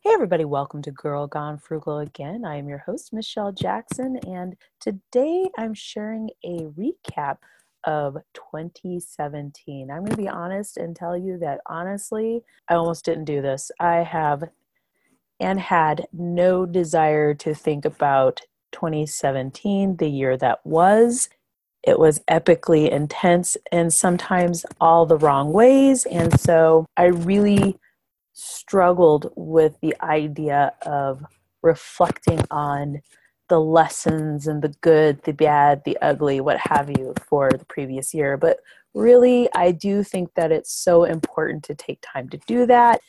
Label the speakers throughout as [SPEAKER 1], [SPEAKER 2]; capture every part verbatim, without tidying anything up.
[SPEAKER 1] Hey everybody, welcome to Girl Gone Frugal again. I am your host, Michelle Jackson, and today I'm sharing a recap of twenty seventeen. I'm going to be honest and tell you that honestly, I almost didn't do this. I have and had no desire to think about twenty seventeen, the year that was. It was epically intense and sometimes all the wrong ways, and so I really struggled with the idea of reflecting on the lessons and the good, the bad, the ugly, what have you, for the previous year. But really, I do think that it's so important to take time to do that,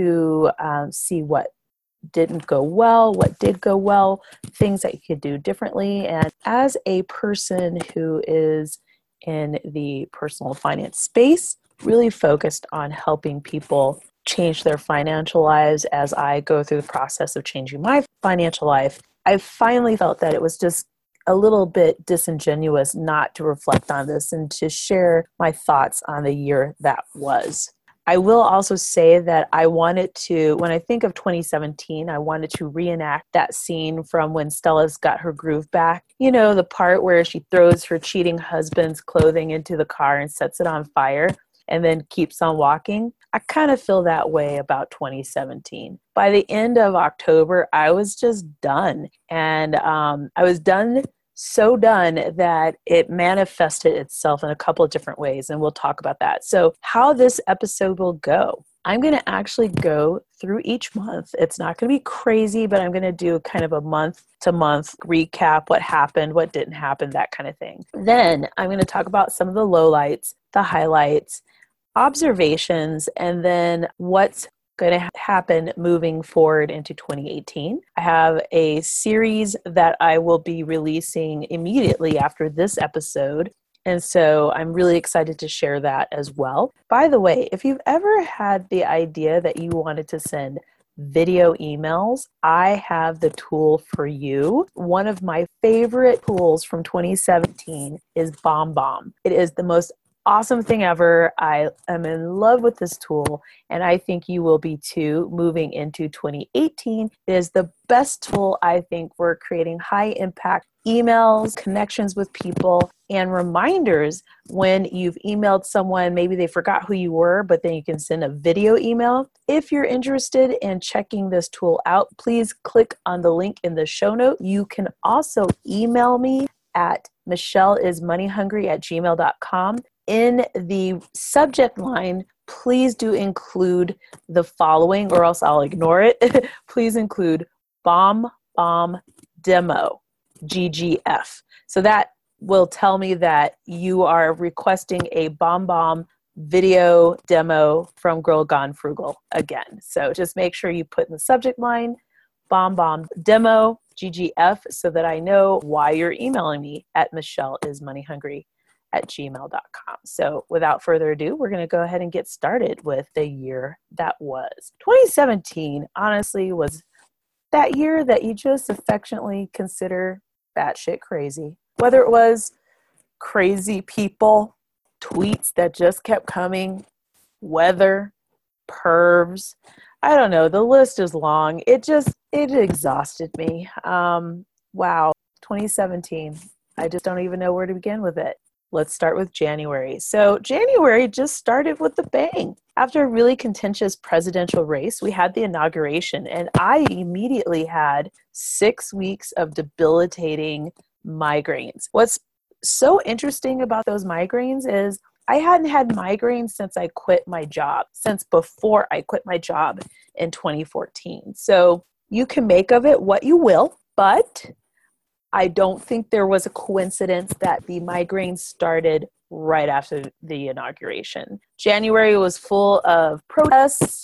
[SPEAKER 1] to um, see what didn't go well, what did go well, things that you could do differently. And as a person who is in the personal finance space, really focused on helping people change their financial lives as I go through the process of changing my financial life, I finally felt that it was just a little bit disingenuous not to reflect on this and to share my thoughts on the year that was. I will also say that I wanted to, when I think of twenty seventeen, I wanted to reenact that scene from when Stella's got her groove back. You know, the part where she throws her cheating husband's clothing into the car and sets it on fire and then keeps on walking. I kind of feel that way about twenty seventeen. By the end of October, I was just done. And um, I was done, so done that it manifested itself in a couple of different ways. And we'll talk about that. So how this episode will go. I'm going to actually go through each month. It's not going to be crazy, but I'm going to do kind of a month to month recap, what happened, what didn't happen, that kind of thing. Then I'm going to talk about some of the lowlights, the highlights, observations, and then what's going to happen moving forward into twenty eighteen. I have a series that I will be releasing immediately after this episode. And so I'm really excited to share that as well. By the way, if you've ever had the idea that you wanted to send video emails, I have the tool for you. One of my favorite tools from twenty seventeen is BombBomb. It is the most awesome thing ever. I am in love with this tool, and I think you will be too moving into twenty eighteen. It is the best tool, I think, for creating high impact emails, connections with people, and reminders when you've emailed someone, maybe they forgot who you were, but then you can send a video email. If you're interested in checking this tool out, please click on the link in the show note. You can also email me at michelleismoneyhungry at gmail dot com. In the subject line, please do include the following, or else I'll ignore it. Please include Bomb Bomb Demo, G G F. So that will tell me that you are requesting a Bomb Bomb video demo from Girl Gone Frugal again. So just make sure you put in the subject line, Bomb Bomb Demo, G G F, so that I know why you're emailing me at michelleismoneyhungry at gmail dot com. So without further ado, we're going to go ahead and get started with the year that was. twenty seventeen, honestly, was that year that you just affectionately consider batshit crazy. Whether it was crazy people, tweets that just kept coming, weather, pervs, I don't know, the list is long. It just, it exhausted me. Um, wow, twenty seventeen. I just don't even know where to begin with it. Let's start with January. So January just started with a bang. After a really contentious presidential race, we had the inauguration, and I immediately had six weeks of debilitating migraines. What's so interesting about those migraines is I hadn't had migraines since I quit my job, since before I quit my job in twenty fourteen. So you can make of it what you will, but I don't think there was a coincidence that the migraines started right after the inauguration. January was full of protests,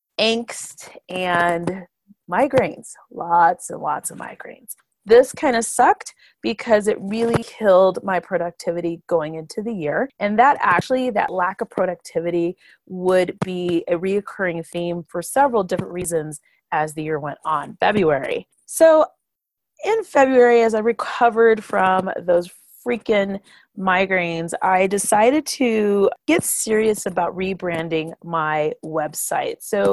[SPEAKER 1] angst, and migraines. Lots and lots of migraines. This kind of sucked because it really killed my productivity going into the year. And that actually, that lack of productivity would be a reoccurring theme for several different reasons as the year went on. February. So in February, as I recovered from those freaking migraines, I decided to get serious about rebranding my website. So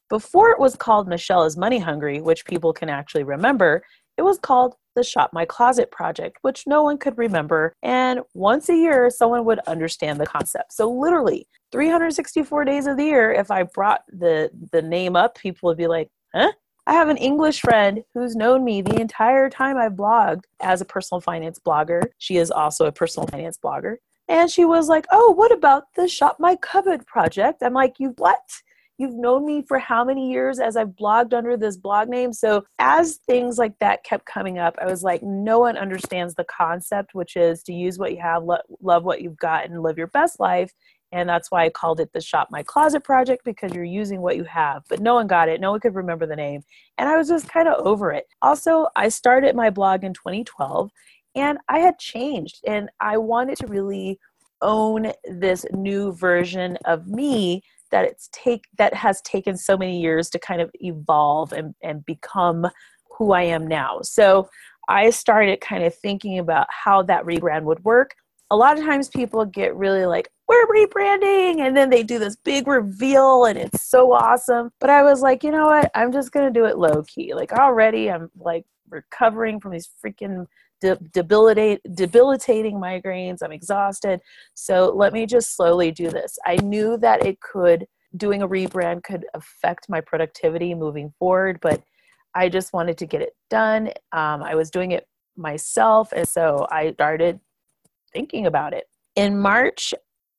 [SPEAKER 1] Before it was called Michelle is Money Hungry, which people can actually remember, it was called the Shop My Closet Project, which no one could remember. And once a year, someone would understand the concept. So literally three hundred sixty-four days of the year, if I brought the, the name up, people would be like, huh? I have an English friend who's known me the entire time I've blogged as a personal finance blogger. She is also a personal finance blogger. And she was like, oh, what about the Shop My Cupboard project? I'm like, you what? You've known me for how many years as I've blogged under this blog name? So as things like that kept coming up, I was like, no one understands the concept, which is to use what you have, lo- love what you've got, and live your best life. And that's why I called it the Shop My Closet Project, because you're using what you have. But no one got it. No one could remember the name. And I was just kind of over it. Also, I started my blog in twenty twelve, and I had changed. And I wanted to really own this new version of me that it's take that has taken so many years to kind of evolve and, and become who I am now. So I started kind of thinking about how that rebrand would work. A lot of times people get really like, we're rebranding, and then they do this big reveal and it's so awesome. But I was like, you know what? I'm just going to do it low key. Like already I'm like recovering from these freaking de- debilitate, debilitating migraines. I'm exhausted. So let me just slowly do this. I knew that it could, doing a rebrand could affect my productivity moving forward, but I just wanted to get it done. Um, I was doing it myself. And so I started thinking about it. In March,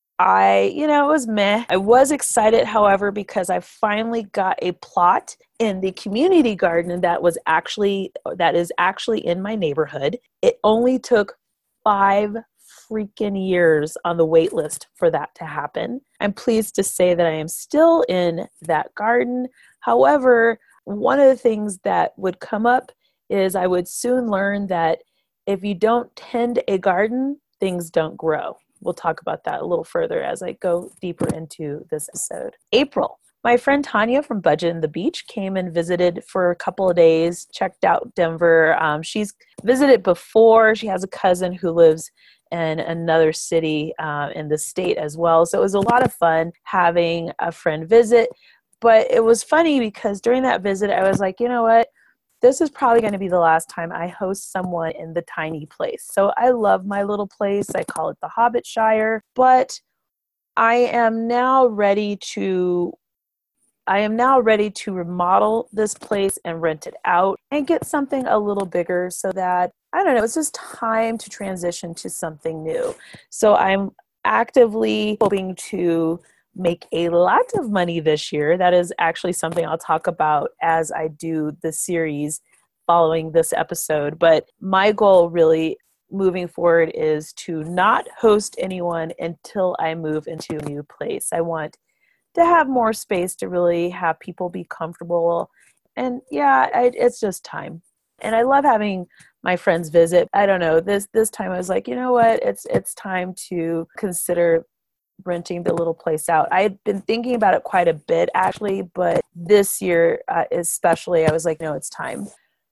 [SPEAKER 1] I, you know, it was meh. I was excited, however, because I finally got a plot in the community garden that was actually, that is actually in my neighborhood. It only took five freaking years on the wait list for that to happen. I'm pleased to say that I am still in that garden. However, one of the things that would come up is I would soon learn that if you don't tend a garden, things don't grow. We'll talk about that a little further as I go deeper into this episode. April. My friend Tanya from Budget and the Beach came and visited for a couple of days, checked out Denver. Um, she's visited before. She has a cousin who lives in another city uh, in the state as well. So it was a lot of fun having a friend visit. But it was funny because during that visit, I was like, you know what? This is probably going to be the last time I host someone in the tiny place. So I love my little place. I call it the Hobbit Shire, but I am now ready to I am now ready to remodel this place and rent it out and get something a little bigger so that, I don't know, it's just time to transition to something new. So I'm actively hoping to make a lot of money this year. That is actually something I'll talk about as I do the series following this episode. But my goal really moving forward is to not host anyone until I move into a new place. I want to have more space to really have people be comfortable. And yeah, I, it's just time. And I love having my friends visit. I don't know, this this time I was like, you know what, it's it's time to consider renting the little place out. I had been thinking about it quite a bit actually, but this year uh, especially, I was like, no, it's time.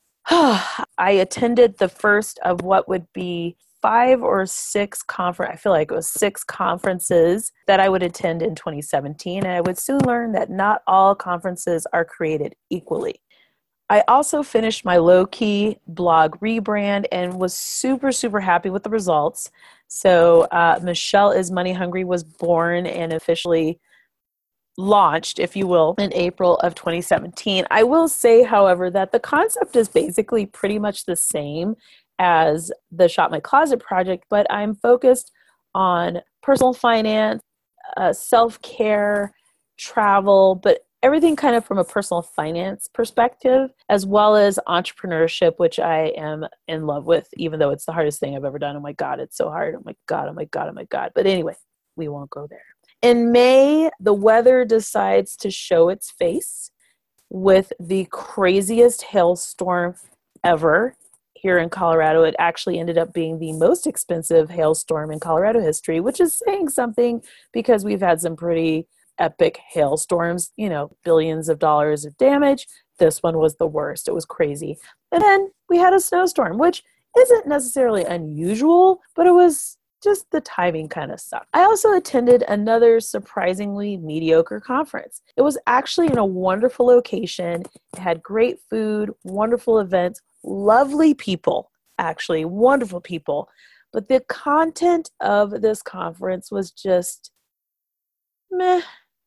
[SPEAKER 1] I attended the first of what would be five or six conference, I feel like it was six conferences that I would attend in twenty seventeen. And I would soon learn that not all conferences are created equally. I also finished my low-key blog rebrand and was super, super happy with the results. So uh, Michelle is Money Hungry was born and officially launched, if you will, in April of twenty seventeen. I will say, however, that the concept is basically pretty much the same as the Shop My Closet project, but I'm focused on personal finance, uh, self-care, travel, but everything kind of from a personal finance perspective, as well as entrepreneurship, which I am in love with, even though it's the hardest thing I've ever done. Oh my God, it's so hard. Oh my God, oh my God, oh my God. But anyway, we won't go there. In May, the weather decides to show its face with the craziest hailstorm ever here in Colorado. It actually ended up being the most expensive hailstorm in Colorado history, which is saying something because we've had some pretty epic hailstorms, you know, billions of dollars of damage. This one was the worst. It was crazy. And then we had a snowstorm, which isn't necessarily unusual, but it was just the timing kind of sucked. I also attended another surprisingly mediocre conference. It was actually in a wonderful location. It had great food, wonderful events, lovely people, actually, wonderful people. But the content of this conference was just meh.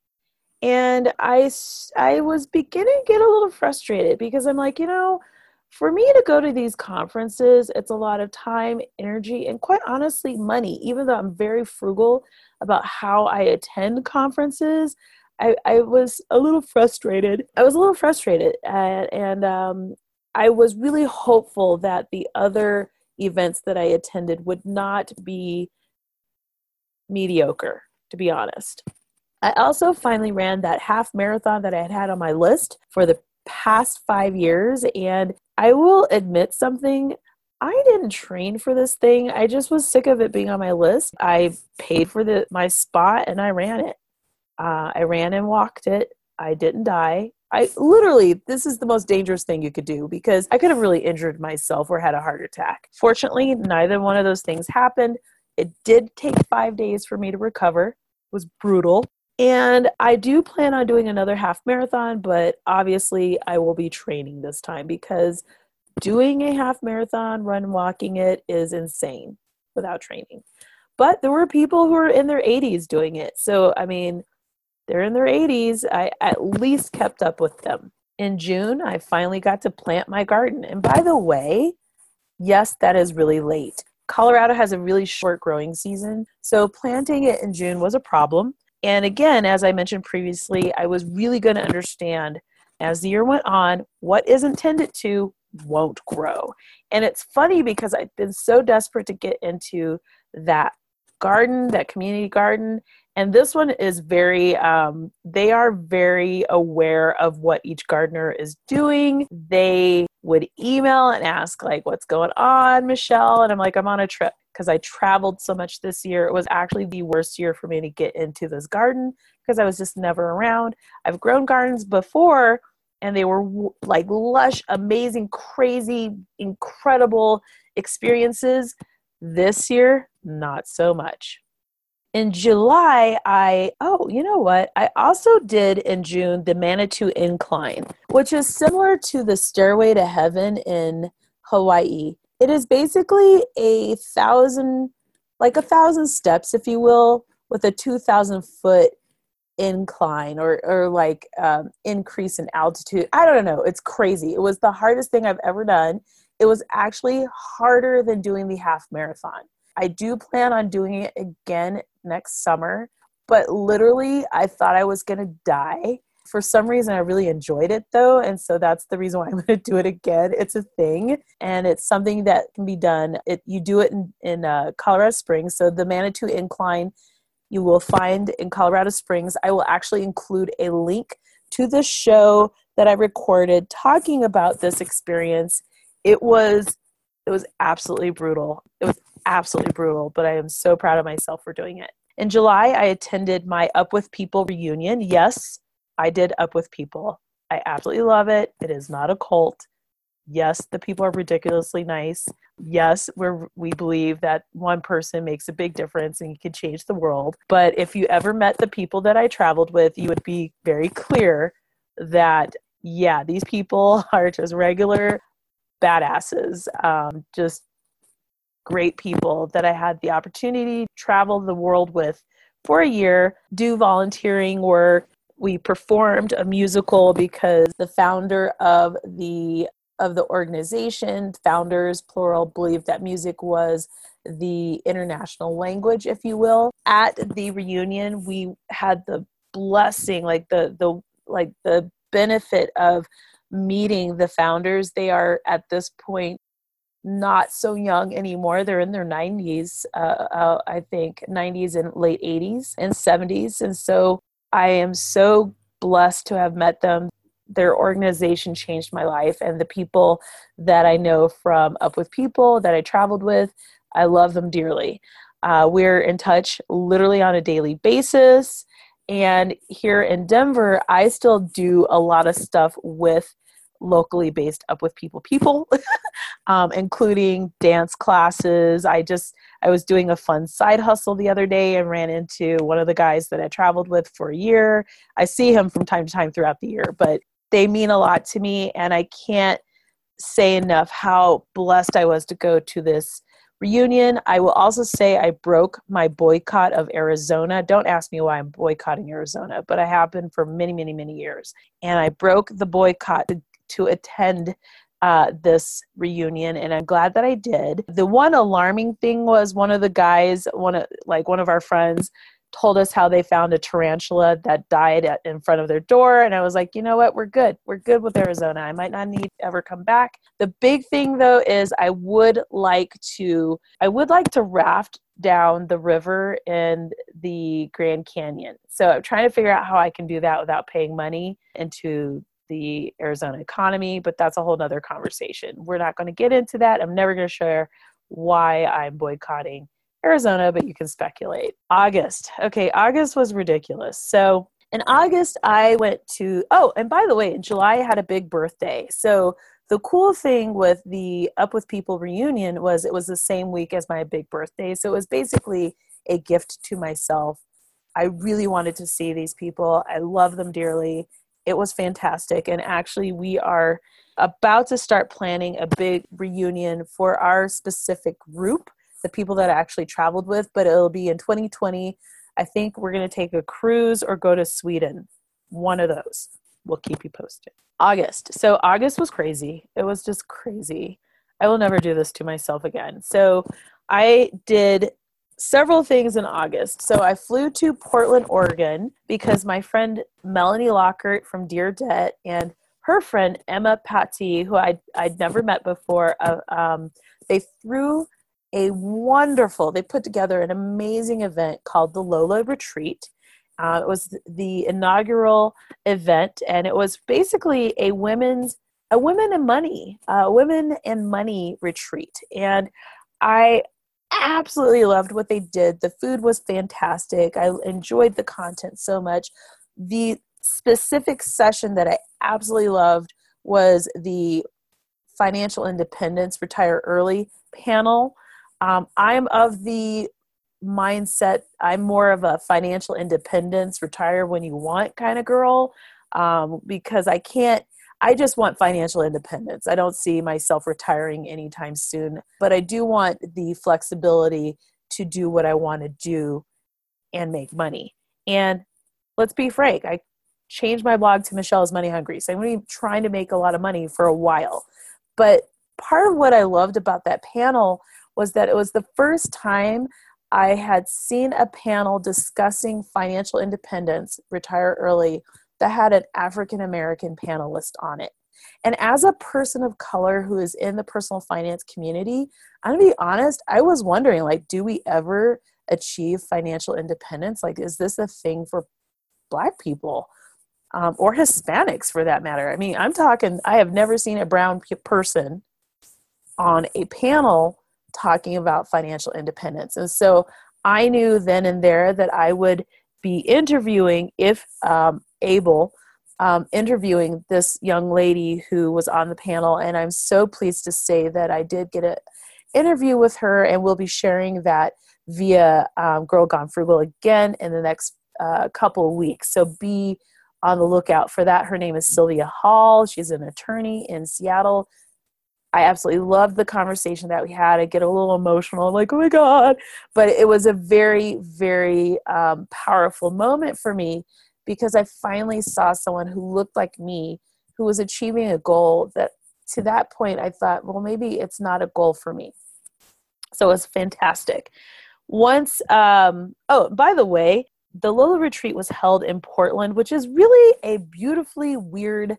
[SPEAKER 1] And I, I was beginning to get a little frustrated because I'm like, you know, for me to go to these conferences, it's a lot of time, energy, and quite honestly, money. Even though I'm very frugal about how I attend conferences, I, I was a little frustrated. I was a little frustrated. And, and um, I was really hopeful that the other events that I attended would not be mediocre, to be honest. I also finally ran that half marathon that I had had on my list for the past five years. And I will admit something. I didn't train for this thing. I just was sick of it being on my list. I paid for the my spot and I ran it. Uh, I ran and walked it. I didn't die. I literally, this is the most dangerous thing you could do because I could have really injured myself or had a heart attack. Fortunately, neither one of those things happened. It did take five days for me to recover. It was brutal. And I do plan on doing another half marathon, but obviously I will be training this time because doing a half marathon, run walking it is insane without training. But there were people who were in their eighties doing it. So, I mean, they're in their eighties. I at least kept up with them. In June, I finally got to plant my garden. And by the way, yes, that is really late. Colorado has a really short growing season. So planting it in June was a problem. And again, as I mentioned previously, I was really going to understand as the year went on, what isn't tended to won't grow. And it's funny because I've been so desperate to get into that garden, that community garden. And this one is very, um, they are very aware of what each gardener is doing. They would email and ask like, what's going on, Michelle? And I'm like, I'm on a trip because I traveled so much this year. It was actually the worst year for me to get into this garden because I was just never around. I've grown gardens before and they were like lush, amazing, crazy, incredible experiences. This year, not so much. In July, I, oh, you know what? I also did in June the Manitou Incline, which is similar to the Stairway to Heaven in Hawaii. It is basically a thousand, like a thousand steps, if you will, with a two thousand foot incline or, or like um, increase in altitude. I don't know. It's crazy. It was the hardest thing I've ever done. It was actually harder than doing the half marathon. I do plan on doing it again next summer, but literally I thought I was going to die. For some reason, I really enjoyed it though. And so that's the reason why I'm going to do it again. It's a thing and it's something that can be done. It, you do it in, in uh, Colorado Springs. So the Manitou Incline you will find in Colorado Springs. I will actually include a link to the show that I recorded talking about this experience. It was, it was absolutely brutal. It was absolutely brutal, but I am so proud of myself for doing it. In July, I attended my Up With People reunion. Yes, I did Up With People. I absolutely love it. It is not a cult. Yes, the people are ridiculously nice. Yes, we're, we believe that one person makes a big difference and you can change the world. But if you ever met the people that I traveled with, you would be very clear that, yeah, these people are just regular badasses, um, just great people that I had the opportunity to travel the world with for a year, do volunteering work. We performed a musical because the founder of the of the organization, founders, plural, believed that music was the international language, if you will. At the reunion, we had the blessing, like the the like the benefit of meeting the founders. They are at this point not so young anymore. They're in their nineties, uh, uh, I think, nineties and late eighties and seventies. And so I am so blessed to have met them. Their organization changed my life, and the people that I know from Up With People that I traveled with, I love them dearly. Uh, we're in touch literally on a daily basis. And here in Denver, I still do a lot of stuff with locally based Up With People people, um, including dance classes. I just, I was doing a fun side hustle the other day and ran into one of the guys that I traveled with for a year. I see him from time to time throughout the year, but they mean a lot to me. And I can't say enough how blessed I was to go to this reunion. I will also say I broke my boycott of Arizona. Don't ask me why I'm boycotting Arizona, but I have been for many, many, many years. And I broke the boycott to, to attend uh, this reunion, and I'm glad that I did. The one alarming thing was one of the guys, one of like one of our friends, told us how they found a tarantula that died at, in front of their door. And I was like, you know what? We're good. We're good with Arizona. I might not need to ever come back. The big thing though, is I would like to, I would like to raft down the river in the Grand Canyon. So I'm trying to figure out how I can do that without paying money into the Arizona economy, but that's a whole nother conversation. We're not going to get into that. I'm never going to share why I'm boycotting Arizona, but you can speculate. August. Okay, August was ridiculous. So in August, I went to, oh, and by the way, in July, I had a big birthday. So the cool thing with the Up With People reunion was it was the same week as my big birthday. So it was basically a gift to myself. I really wanted to see these people. I love them dearly. It was fantastic. And actually, we are about to start planning a big reunion for our specific group, the people that I actually traveled with, but it'll be in twenty twenty. I think we're going to take a cruise or go to Sweden. One of those. We'll keep you posted. August. So August was crazy. It was just crazy. I will never do this to myself again. So I did several things in August. So I flew to Portland, Oregon, because my friend Melanie Lockhart from Dear Debt and her friend Emma Patti, who I'd, I'd never met before, uh, um, they threw a wonderful, they put together an amazing event called the Lola Retreat. Uh, it was the inaugural event, and it was basically a women's, a women and money, uh, women and money retreat. And I absolutely loved what they did. The food was fantastic. I enjoyed the content so much. The specific session that I absolutely loved was the Financial Independence Retire Early panel. Um, I'm of the mindset, I'm more of a financial independence, retire when you want kind of girl, um, because I can't, I just want financial independence. I don't see myself retiring anytime soon, but I do want the flexibility to do what I want to do and make money. And let's be frank, I changed my blog to Michelle's Money Hungry. So I'm going to be trying to make a lot of money for a while. But part of what I loved about that panel was that it was the first time I had seen a panel discussing financial independence, retire early, that had an African-American panelist on it. And as a person of color who is in the personal finance community, I'm gonna be honest, I was wondering, like, do we ever achieve financial independence? Like, is this a thing for Black people um, or Hispanics for that matter? I mean, I'm talking, I have never seen a brown p- person on a panel talking about financial independence. And so I knew then and there that I would be interviewing, if um, able, um, interviewing this young lady who was on the panel. And I'm so pleased to say that I did get an interview with her, and we'll be sharing that via um, Girl Gone Frugal again in the next uh, couple of weeks. So be on the lookout for that. Her name is Sylvia Hall. She's an attorney in Seattle. I absolutely loved the conversation that we had. I get a little emotional. I'm like, oh my God. But it was a very, very um, powerful moment for me, because I finally saw someone who looked like me, who was achieving a goal that to that point I thought, well, maybe it's not a goal for me. So it was fantastic. Once, um, oh, by the way, the Lola Retreat was held in Portland, which is really a beautifully weird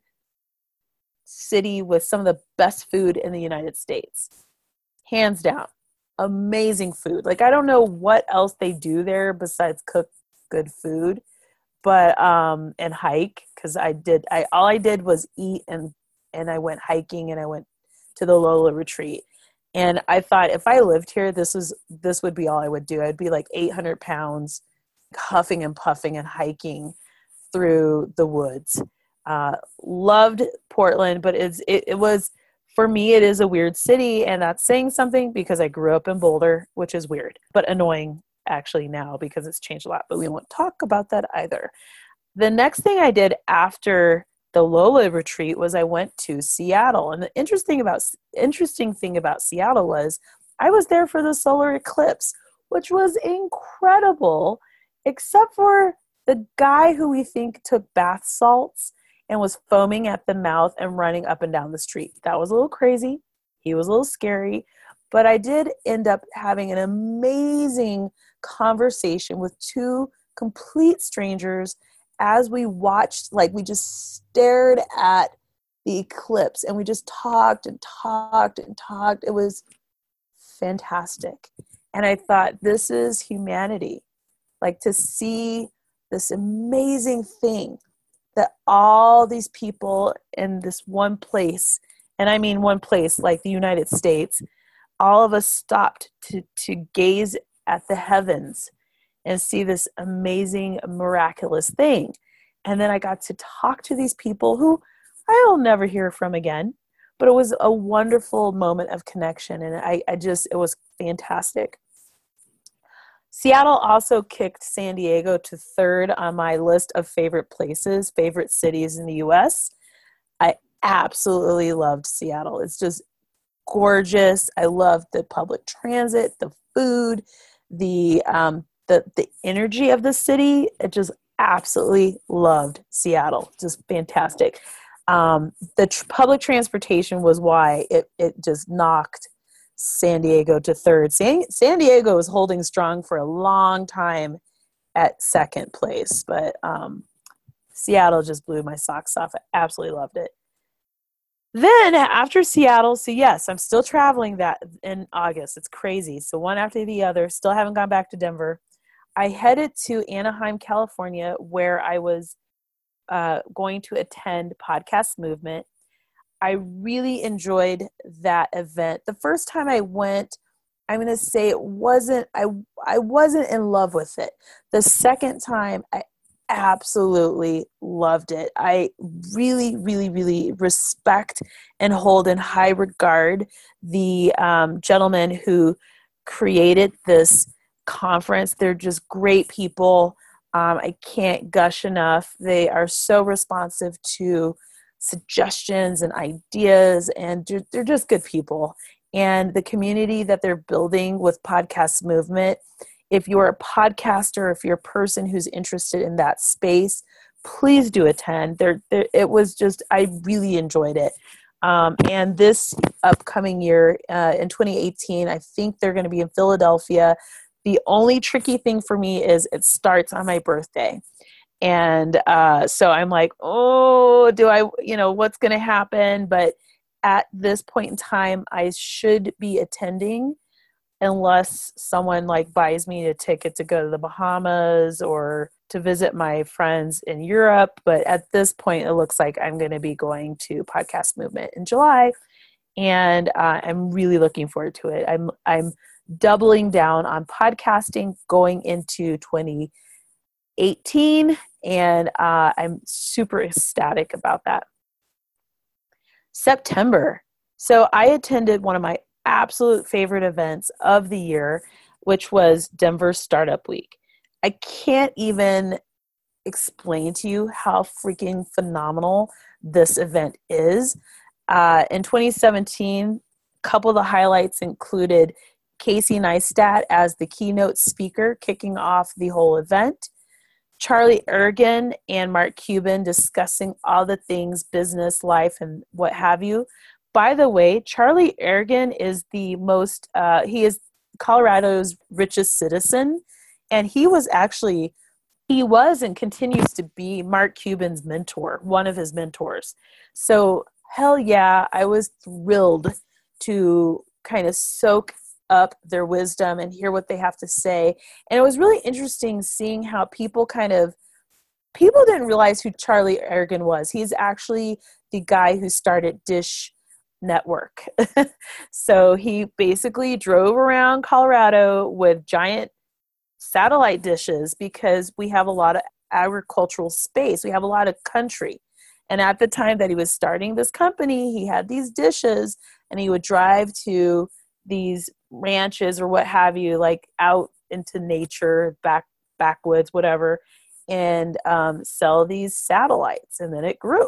[SPEAKER 1] city with some of the best food in the United States. Hands down. Amazing food. Like, I don't know what else they do there besides cook good food, but um and hike, because I did I all I did was eat, and and I went hiking, and I went to the Lola Retreat. And I thought, if I lived here, this was this would be all I would do. I'd be like eight hundred pounds, huffing and puffing and hiking through the woods. Uh, loved Portland, but it's, it, it was, for me, it is a weird city, and that's saying something because I grew up in Boulder, which is weird, but annoying actually now because it's changed a lot, but we won't talk about that either. The next thing I did after the Lola retreat was I went to Seattle. And the interesting about interesting thing about Seattle was I was there for the solar eclipse, which was incredible, except for the guy who we think took bath salts and was foaming at the mouth and running up and down the street. That was a little crazy. He was a little scary, but I did end up having an amazing conversation with two complete strangers as we watched. Like, we just stared at the eclipse and we just talked and talked and talked. It was fantastic. And I thought, this is humanity. Like, to see this amazing thing that all these people in this one place, and I mean one place like the United States, all of us stopped to, to gaze at the heavens and see this amazing, miraculous thing. And then I got to talk to these people who I'll never hear from again, but it was a wonderful moment of connection. And I, I just, it was fantastic. Seattle also kicked San Diego to third on my list of favorite places, favorite cities in the U S. I absolutely loved Seattle. It's just gorgeous. I loved the public transit, the food, the um, the the energy of the city. It just absolutely loved Seattle. Just fantastic. Um, the tr- public transportation was why it it just knocked San Diego to third. San, San Diego was holding strong for a long time at second place, but um, Seattle just blew my socks off. I absolutely loved it. Then after Seattle, so yes, I'm still traveling that in August. It's crazy. So one after the other, still haven't gone back to Denver. I headed to Anaheim, California, where I was uh, going to attend Podcast Movement. I really enjoyed that event. The first time I went, I'm going to say it wasn't, I, I wasn't in love with it. The second time, I absolutely loved it. I really, really, really respect and hold in high regard the um, gentleman who created this conference. They're just great people. Um, I can't gush enough. They are so responsive to suggestions and ideas, and they're just good people. And the community that they're building with Podcast Movement, if you're a podcaster, if you're a person who's interested in that space, please do attend. There, there it was just, I really enjoyed it. Um, and this upcoming year, uh, in twenty eighteen, I think they're going to be in Philadelphia. The only tricky thing for me is it starts on my birthday. And uh, so I'm like, oh, do I, you know, what's going to happen? But at this point in time, I should be attending unless someone like buys me a ticket to go to the Bahamas or to visit my friends in Europe. But at this point, it looks like I'm going to be going to Podcast Movement in July. And uh, I'm really looking forward to it. I'm, I'm doubling down on podcasting going into twenty eighteen. And uh, I'm super ecstatic about that. September. So I attended one of my absolute favorite events of the year, which was Denver Startup Week. I can't even explain to you how freaking phenomenal this event is. Uh, in twenty seventeen, a couple of the highlights included Casey Neistat as the keynote speaker, kicking off the whole event. Charlie Ergen and Mark Cuban discussing all the things business, life, and what have you. By the way, Charlie Ergen is the most, uh, he is Colorado's richest citizen. And he was actually, he was and continues to be Mark Cuban's mentor, one of his mentors. So hell yeah, I was thrilled to kind of soak up their wisdom and hear what they have to say. And it was really interesting seeing how people kind of, people didn't realize who Charlie Ergen was. He's actually the guy who started Dish Network. So he basically drove around Colorado with giant satellite dishes because we have a lot of agricultural space. We have a lot of country. And at the time that he was starting this company, he had these dishes and he would drive to these ranches or what have you, like out into nature, back backwoods, whatever, and um, sell these satellites. And then it grew.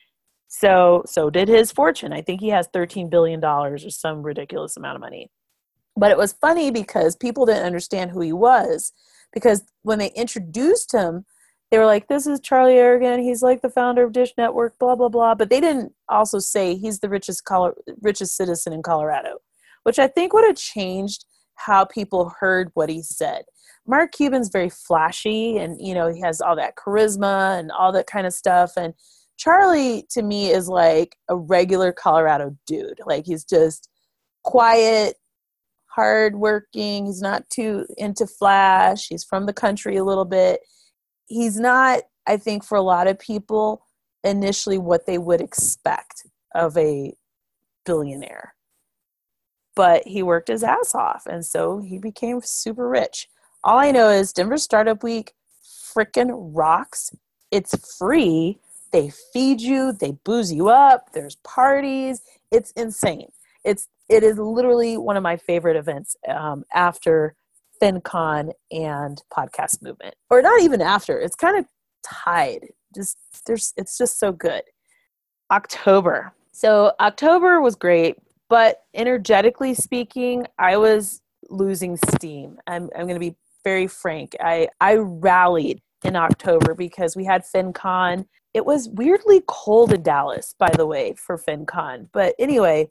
[SPEAKER 1] So, so did his fortune. I think he has thirteen billion dollars or some ridiculous amount of money. But it was funny because people didn't understand who he was, because when they introduced him, they were like, this is Charlie Ergen. He's like the founder of Dish Network, blah, blah, blah. But they didn't also say he's the richest Colo- richest citizen in Colorado, which I think would have changed how people heard what he said. Mark Cuban's very flashy and, you know, he has all that charisma and all that kind of stuff. And Charlie, to me, is like a regular Colorado dude. Like, he's just quiet, hardworking. He's not too into flash. He's from the country a little bit. He's not, I think, for a lot of people, initially what they would expect of a billionaire. But he worked his ass off, and so he became super rich. All I know is Denver Startup Week freaking rocks. It's free. They feed you. They booze you up. There's parties. It's insane. It's it is literally one of my favorite events um, after FinCon and Podcast Movement, or not even after. It's kind of tied. Just there's. It's just so good. October. So October was great, but energetically speaking, I was losing steam. I'm I'm going to be very frank. I I rallied in October because we had FinCon. It was weirdly cold in Dallas, by the way, for FinCon. But anyway,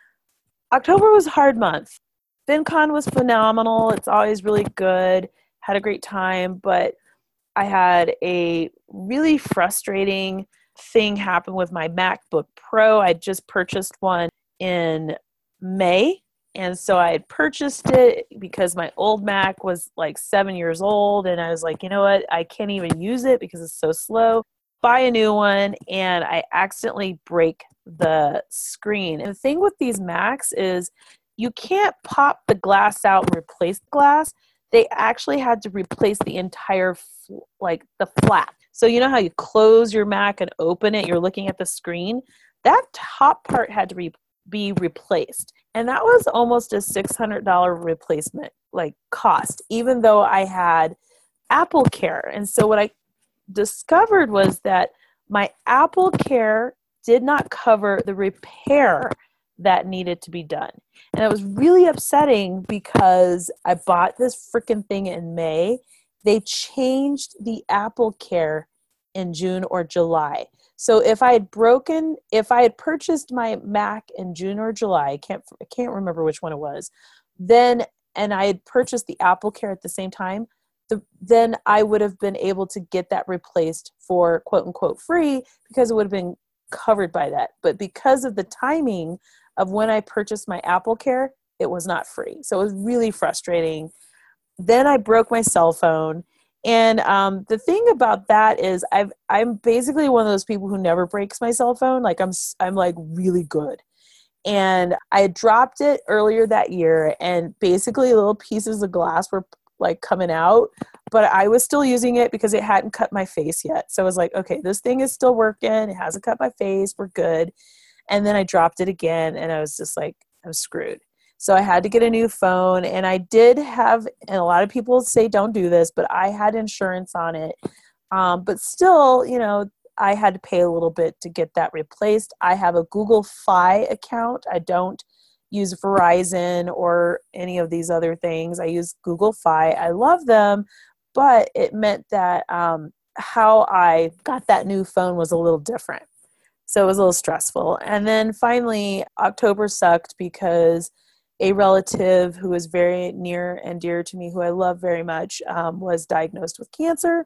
[SPEAKER 1] October was a hard month. FinCon was phenomenal. It's always really good. Had a great time, but I had a really frustrating thing happen with my MacBook Pro. I just purchased one in May. And so I had purchased it because my old Mac was like seven years old. And I was like, you know what? I can't even use it because it's so slow. Buy a new one. And I accidentally break the screen. And the thing with these Macs is you can't pop the glass out and replace the glass. They actually had to replace the entire, like the flap. So you know how you close your Mac and open it, you're looking at the screen? That top part had to be, be replaced. And that was almost a six hundred dollars replacement, like cost, even though I had Apple Care. And so what I discovered was that my Apple Care did not cover the repair that needed to be done. And it was really upsetting because I bought this freaking thing in May. They changed the Apple Care in June or July. So if I had broken, if I had purchased my Mac in June or July, I can't, I can't remember which one it was, then, and I had purchased the Apple Care at the same time, the, then I would have been able to get that replaced for quote unquote free because it would have been covered by that. But because of the timing of when I purchased my Apple Care, it was not free. So it was really frustrating. Then I broke my cell phone. And um, the thing about that is I've, I'm basically one of those people who never breaks my cell phone. Like I'm, I'm like really good. And I had dropped it earlier that year and basically little pieces of glass were like coming out, but I was still using it because it hadn't cut my face yet. So I was like, okay, this thing is still working. It hasn't cut my face. We're good. And then I dropped it again and I was just like, I'm screwed. So I had to get a new phone, and I did have, and a lot of people say don't do this, but I had insurance on it. Um, but still, you know, I had to pay a little bit to get that replaced. I have a Google Fi account. I don't use Verizon or any of these other things. I use Google Fi. I love them, but it meant that um, how I got that new phone was a little different. So it was a little stressful. And then finally, October sucked because a relative who is very near and dear to me, who I love very much, um, was diagnosed with cancer.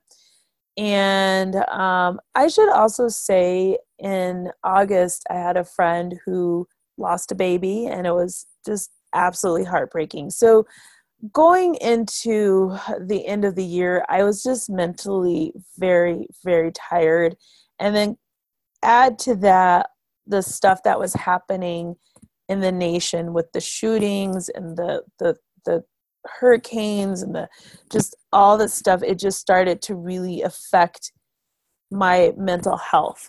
[SPEAKER 1] And um, I should also say in August, I had a friend who lost a baby, and it was just absolutely heartbreaking. So going into the end of the year, I was just mentally very, very tired. And then add to that the stuff that was happening in the nation with the shootings and the the the hurricanes and the just all the stuff. It just started to really affect my mental health.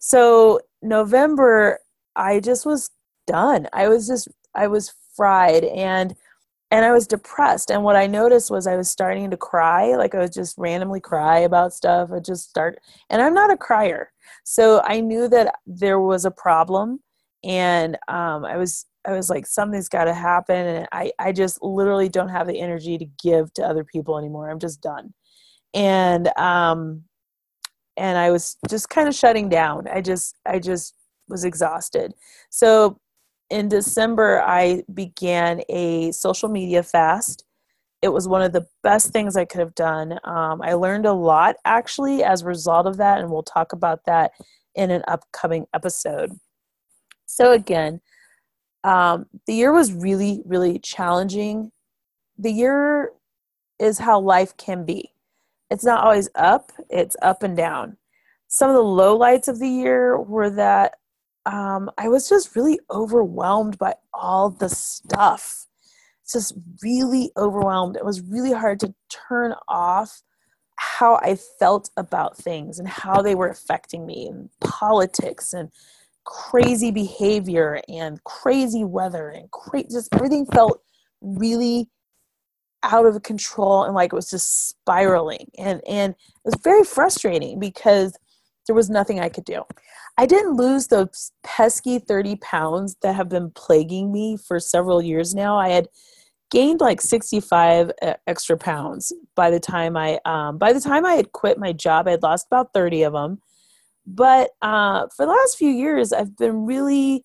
[SPEAKER 1] So November, I just was done. I was just, I was fried and and I was depressed. And what I noticed was I was starting to cry. Like I would just randomly cry about stuff. I just start, and I'm not a crier. So I knew that there was a problem. And um, I was, I was like, something's got to happen. And I, I just literally don't have the energy to give to other people anymore. I'm just done. And, um, and I was just kind of shutting down. I just, I just was exhausted. So in December, I began a social media fast. It was one of the best things I could have done. Um, I learned a lot actually as a result of that, and we'll talk about that in an upcoming episode. So again, um, the year was really, really challenging. The year is how life can be. It's not always up, it's up and down. Some of the lowlights of the year were that um, I was just really overwhelmed by all the stuff. It's just really overwhelmed. It was really hard to turn off how I felt about things and how they were affecting me, and politics and crazy behavior and crazy weather and cra- just everything felt really out of control and like it was just spiraling. And, and it was very frustrating because there was nothing I could do. I didn't lose those pesky thirty pounds that have been plaguing me for several years now. I had gained like sixty-five extra pounds by the time I, um, by the time I had quit my job. I had lost about thirty of them. But uh, for the last few years, I've been really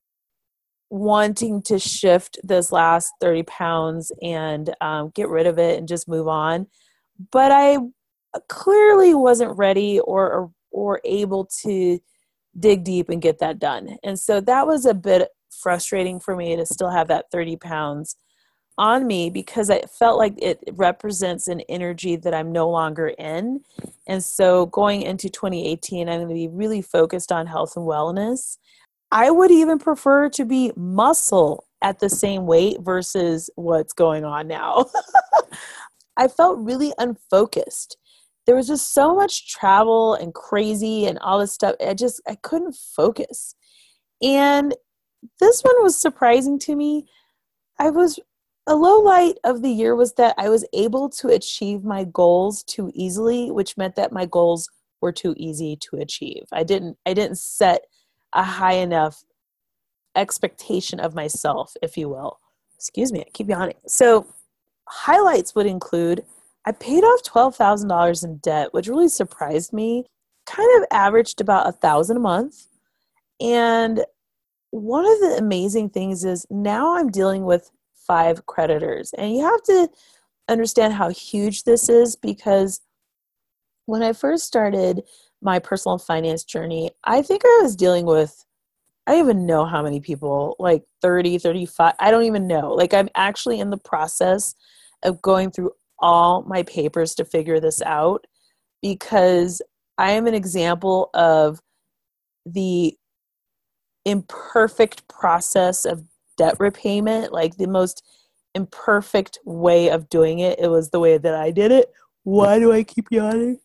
[SPEAKER 1] wanting to shift this last thirty pounds and um, get rid of it and just move on. But I clearly wasn't ready or, or, or able to dig deep and get that done. And so that was a bit frustrating for me to still have that thirty pounds on me because I felt like it represents an energy that I'm no longer in. And so going into twenty eighteen, I'm going to be really focused on health and wellness. I would even prefer to be muscle at the same weight versus what's going on now. I felt really unfocused. There was just so much travel and crazy and all this stuff. I just, I couldn't focus. And this one was surprising to me. I was, a low light of the year was that I was able to achieve my goals too easily, which meant that my goals were too easy to achieve. I didn't, I didn't set a high enough expectation of myself, if you will. Excuse me, I keep yawning. So highlights would include I paid off twelve thousand dollars in debt, which really surprised me. Kind of averaged about a thousand a month. And one of the amazing things is now I'm dealing with five creditors. And you have to understand how huge this is because when I first started my personal finance journey, I think I was dealing with, I don't even know how many people, like thirty, thirty-five. I don't even know. Like I'm actually in the process of going through all my papers to figure this out because I am an example of the imperfect process of debt repayment, like the most imperfect way of doing it. It was the way that I did it. Why do I keep yawning?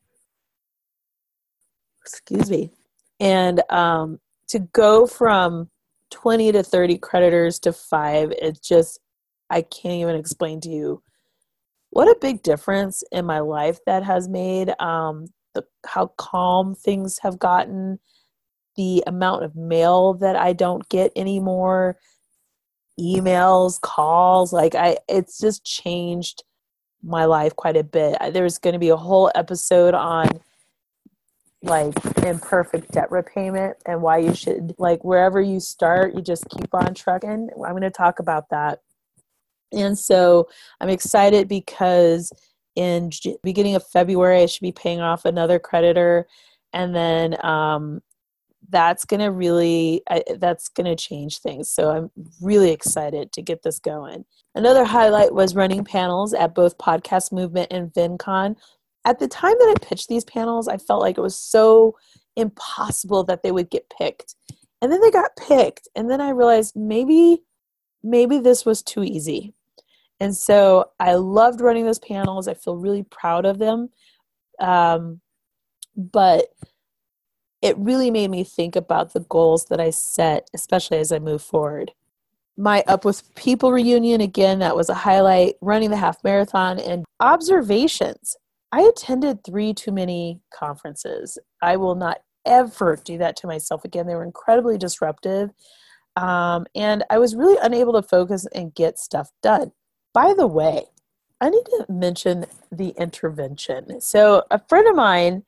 [SPEAKER 1] Excuse me. And um, to go from twenty to thirty creditors to five, it just, I can't even explain to you what a big difference in my life that has made. Um, the, how calm things have gotten, the amount of mail that I don't get anymore, emails, calls, like I, it's just changed my life quite a bit. There's going to be a whole episode on like imperfect debt repayment and why you should, like wherever you start, you just keep on trucking. I'm going to talk about that. And so I'm excited because in J- beginning of February, I should be paying off another creditor. And then um, that's going to really, I, that's going to change things. So I'm really excited to get this going. Another highlight was running panels at both Podcast Movement and VinCon. At the time that I pitched these panels, I felt like it was so impossible that they would get picked. And then they got picked. And then I realized maybe, maybe this was too easy. And so I loved running those panels. I feel really proud of them. Um, but it really made me think about the goals that I set, especially as I move forward. My Up With People reunion, again, that was a highlight, running the half marathon, and observations. I attended three too many conferences. I will not ever do that to myself again. They were incredibly disruptive. Um, and I was really unable to focus and get stuff done. By the way, I need to mention the intervention. So a friend of mine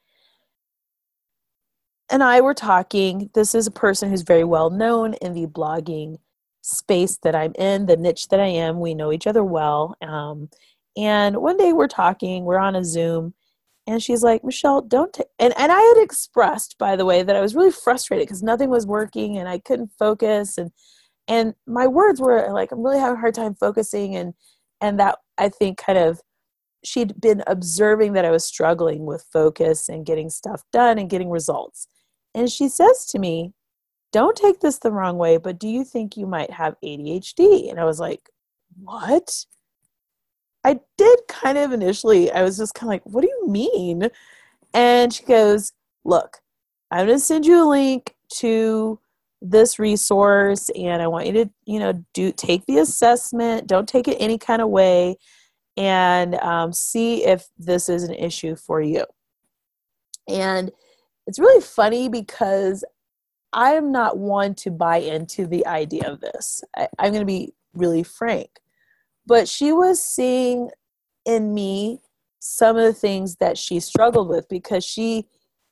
[SPEAKER 1] and I were talking. This is a person who's very well known in the blogging space that I'm in, the niche that I am. We know each other well. Um, and one day we're talking, we're on a Zoom, and she's like, Michelle, don't take, and, and I had expressed, by the way, that I was really frustrated because nothing was working and I couldn't focus. And, and my words were like, I'm really having a hard time focusing. And, and that I think kind of, she'd been observing that I was struggling with focus and getting stuff done and getting results. And she says to me, don't take this the wrong way, but do you think you might have A D H D? And I was like, what? I did kind of initially, I was just kind of like, what do you mean? And she goes, look, I'm going to send you a link to this resource, and I want you to, you know, do take the assessment. Don't take it any kind of way, and um, see if this is an issue for you. And it's really funny because I am not one to buy into the idea of this. I, I'm going to be really frank. But she was seeing in me some of the things that she struggled with, because she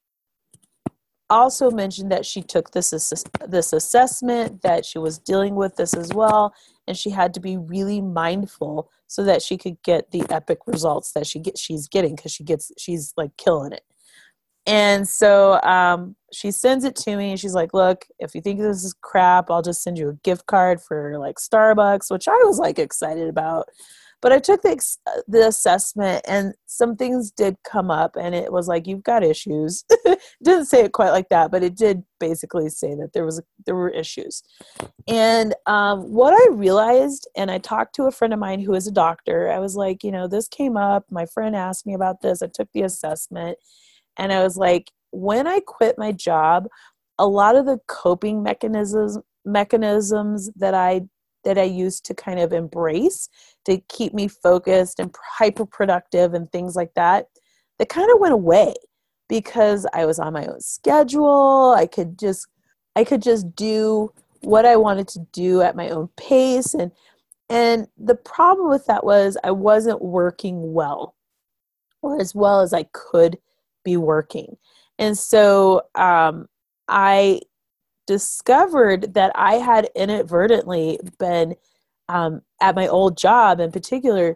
[SPEAKER 1] also mentioned that she took this ass- this assessment, that she was dealing with this as well, and she had to be really mindful so that she could get the epic results that she get she's getting, because she gets she's like killing it. And so um, she sends it to me, and she's like, look, if you think this is crap, I'll just send you a gift card for like Starbucks, which I was like excited about. But I took the, the assessment, and some things did come up, and it was like, you've got issues. Didn't say it quite like that, but it did basically say that there was there were issues. And um, what I realized, and I talked to a friend of mine who is a doctor, I was like, you know, this came up. My friend asked me about this. I took the assessment. And I was like, when I quit my job, a lot of the coping mechanisms mechanisms that I that I used to kind of embrace to keep me focused and hyper productive and things like that, that kind of went away, because I was on my own schedule. I could just I could just do what I wanted to do at my own pace. And and the problem with that was I wasn't working well, or as well as I could be working. And so um, I discovered that I had inadvertently been um, at my old job in particular,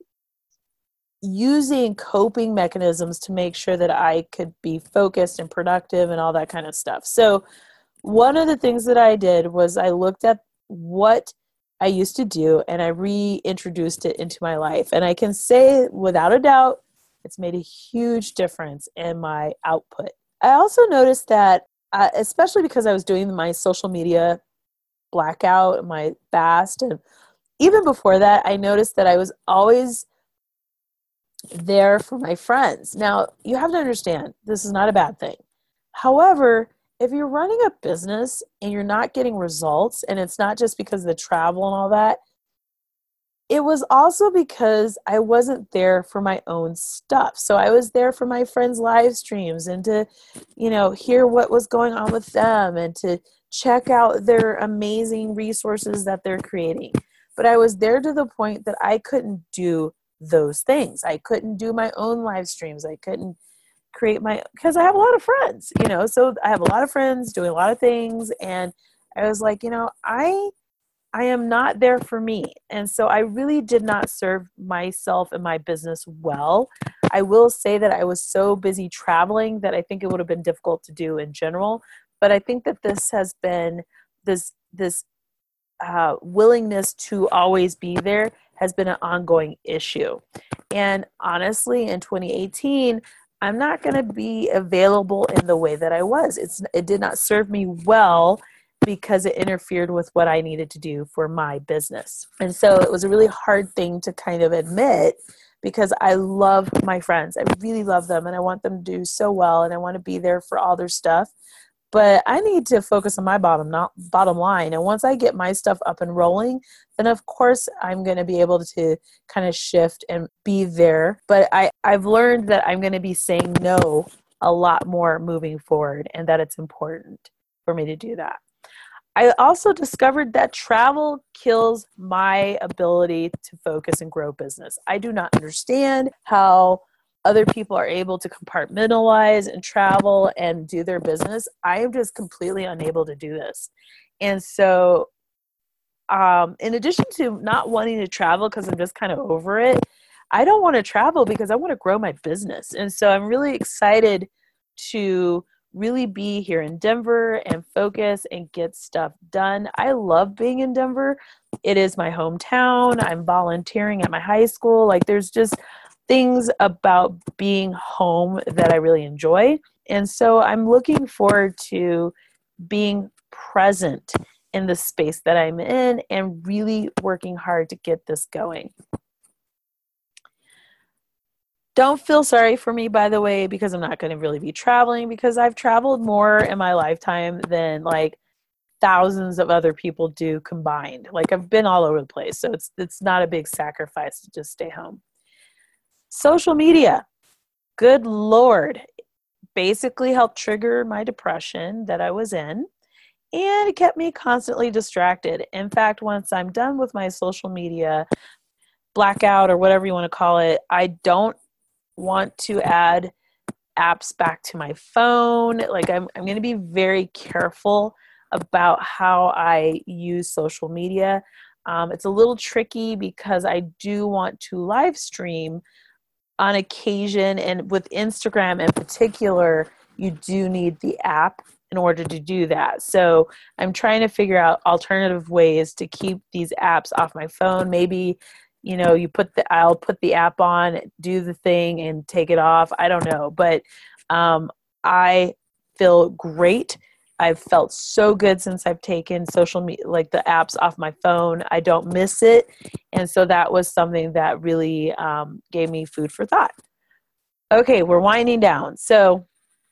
[SPEAKER 1] using coping mechanisms to make sure that I could be focused and productive and all that kind of stuff. So one of the things that I did was I looked at what I used to do, and I reintroduced it into my life. And I can say without a doubt, it's made a huge difference in my output. I also noticed that, uh, especially because I was doing my social media blackout, my fast, and even before that, I noticed that I was always there for my friends. Now, you have to understand, this is not a bad thing. However, if you're running a business and you're not getting results, and it's not just because of the travel and all that, it was also because I wasn't there for my own stuff. So I was there for my friends' live streams, and to, you know, hear what was going on with them, and to check out their amazing resources that they're creating. But I was there to the point that I couldn't do those things. I couldn't do my own live streams. I couldn't create my, because I have a lot of friends, you know, so I have a lot of friends doing a lot of things. And I was like, you know, I I am not there for me. And so I really did not serve myself and my business well. I will say that I was so busy traveling that I think it would have been difficult to do in general. But I think that this has been, this, this uh, willingness to always be there has been an ongoing issue. And honestly, in twenty eighteen, I'm not going to be available in the way that I was. It's, it did not serve me well, because it interfered with what I needed to do for my business. And so it was a really hard thing to kind of admit because I love my friends. I really love them and I want them to do so well and I want to be there for all their stuff. But I need to focus on my bottom not bottom line. And once I get my stuff up and rolling, then of course I'm going to be able to kind of shift and be there. But I, I've learned that I'm going to be saying no a lot more moving forward and that it's important for me to do that. I also discovered that travel kills my ability to focus and grow business. I do not understand how other people are able to compartmentalize and travel and do their business. I am just completely unable to do this. And so, um, in addition to not wanting to travel because I'm just kind of over it, I don't want to travel because I want to grow my business. And so I'm really excited to really be here in Denver and focus and get stuff done. I love being in Denver. It is my hometown. I'm volunteering at my high school. Like there's just things about being home that I really enjoy. And so I'm looking forward to being present in the space that I'm in and really working hard to get this going. Don't feel sorry for me, by the way, because I'm not going to really be traveling because I've traveled more in my lifetime than like thousands of other people do combined. Like I've been all over the place. So it's it's not a big sacrifice to just stay home. Social media, good Lord, basically helped trigger my depression that I was in. And it kept me constantly distracted. In fact, once I'm done with my social media blackout or whatever you want to call it, I don't want to add apps back to my phone. Like I'm, I'm going to be very careful about how I use social media. Um, it's a little tricky because I do want to live stream on occasion, and with Instagram in particular, you do need the app in order to do that. So I'm trying to figure out alternative ways to keep these apps off my phone. Maybe, you know, you put the, I'll put the app on, do the thing and take it off. I don't know, but um, I feel great. I've felt so good since I've taken social media, like the apps off my phone. I don't miss it. And so that was something that really um, gave me food for thought. Okay, we're winding down. So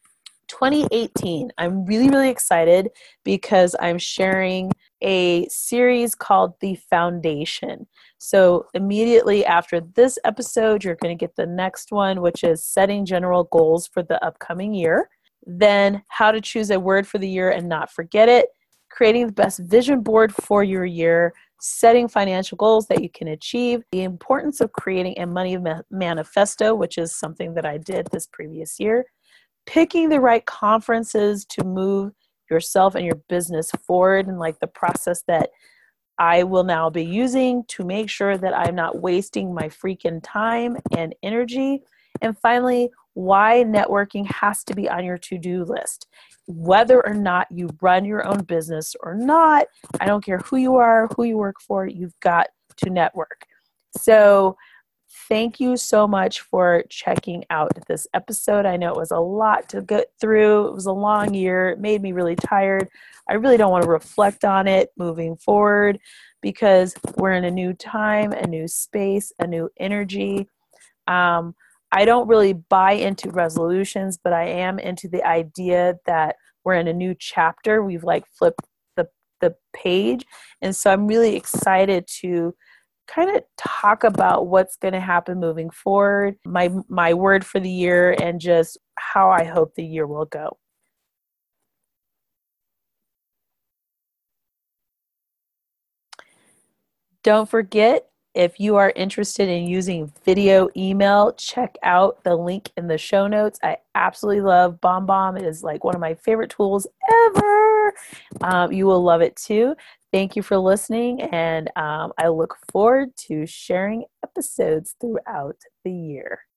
[SPEAKER 1] twenty eighteen, I'm really, really excited because I'm sharing a series called The Foundation. So immediately after this episode, you're going to get the next one, which is setting general goals for the upcoming year. Then how to choose a word for the year and not forget it, creating the best vision board for your year, setting financial goals that you can achieve, the importance of creating a money manifesto, which is something that I did this previous year, picking the right conferences to move yourself and your business forward, and like the process that I will now be using to make sure that I'm not wasting my freaking time and energy. And finally, why networking has to be on your to-do list. Whether or not you run your own business or not, I don't care who you are, who you work for, you've got to network. So thank you so much for checking out this episode. I know it was a lot to get through. It was a long year. It made me really tired. I really don't want to reflect on it moving forward because we're in a new time, a new space, a new energy. Um, I don't really buy into resolutions, but I am into the idea that we're in a new chapter. We've like flipped the, the page. And so I'm really excited to kind of talk about what's going to happen moving forward, my my word for the year, and just how I hope the year will go. Don't forget, if you are interested in using video email, check out the link in the show notes. I absolutely love BombBomb. It is like one of my favorite tools ever. Um, you will love it too. Thank you for listening, and um, I look forward to sharing episodes throughout the year.